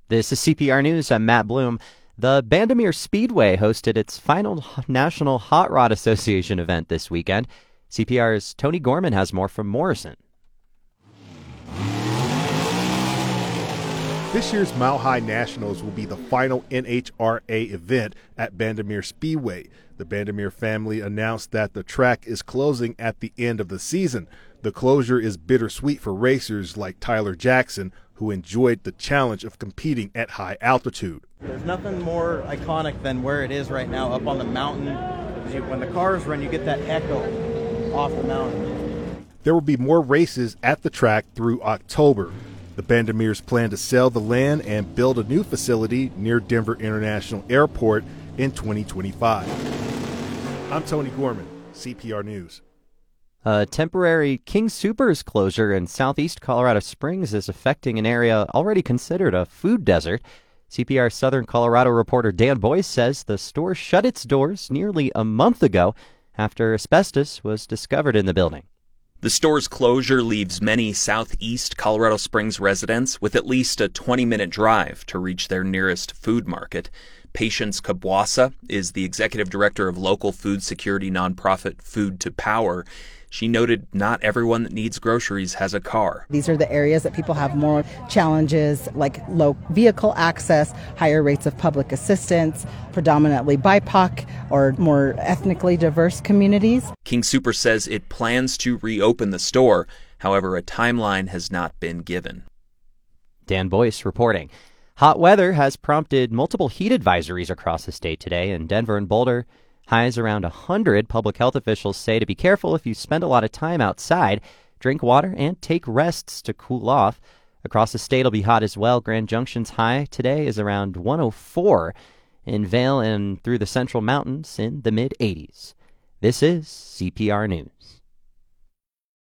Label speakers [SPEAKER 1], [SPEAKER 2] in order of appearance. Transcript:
[SPEAKER 1] This is CPR News. I'm Matt Bloom. The Bandimere Speedway hosted its final National Hot Rod Association event this weekend. CPR's Tony Gorman has more from Morrison.
[SPEAKER 2] This year's Mile High Nationals will be the final NHRA event at Bandimere Speedway. The Bandimere family announced that the track is closing at the end of the season. The closure is bittersweet for racers like Tyler Jackson, who enjoyed the challenge of competing at high altitude.
[SPEAKER 3] There's nothing more iconic than where it is right now, up on the mountain. When the cars run, you get that echo off the mountain.
[SPEAKER 2] There will be more races at the track through October. The Bandimeres plan to sell the land and build a new facility near Denver International Airport in 2025. I'm Tony Gorman, CPR News.
[SPEAKER 1] A temporary King Soopers closure in southeast Colorado Springs is affecting an area already considered a food desert. CPR Southern Colorado reporter Dan Boyce says the store shut its doors nearly a month ago after asbestos was discovered in the building.
[SPEAKER 4] The store's closure leaves many southeast Colorado Springs residents with at least a 20-minute drive to reach their nearest food market. Patience Kabwasa is the executive director of local food security nonprofit Food to Power. She noted not everyone that needs groceries has a car.
[SPEAKER 5] These are the areas that people have more challenges, like low vehicle access, higher rates of public assistance, predominantly BIPOC or more ethnically diverse communities.
[SPEAKER 4] King Soopers says it plans to reopen the store. However, a timeline has not been given.
[SPEAKER 1] Dan Boyce reporting. Hot weather has prompted multiple heat advisories across the state today in Denver and Boulder. Highs around 100. Public health officials say to be careful if you spend a lot of time outside. Drink water and take rests to cool off. Across the state, it'll be hot as well. Grand Junction's high today is around 104. In Vail and through the Central Mountains in the mid-80s. This is CPR News.